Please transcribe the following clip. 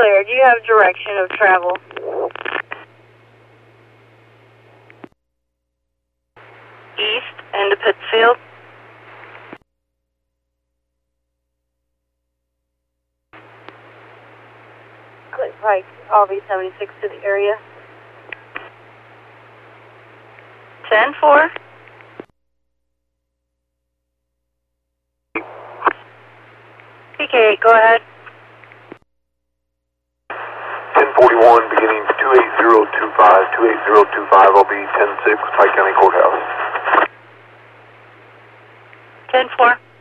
clear. Do you have direction of travel? East, into Pittsfield. Click Pike, RV-76 to the area. 10-4. PK, go ahead. 1041, beginning 28025, 28025, I'll be 106, Pike County Courthouse. 10-4.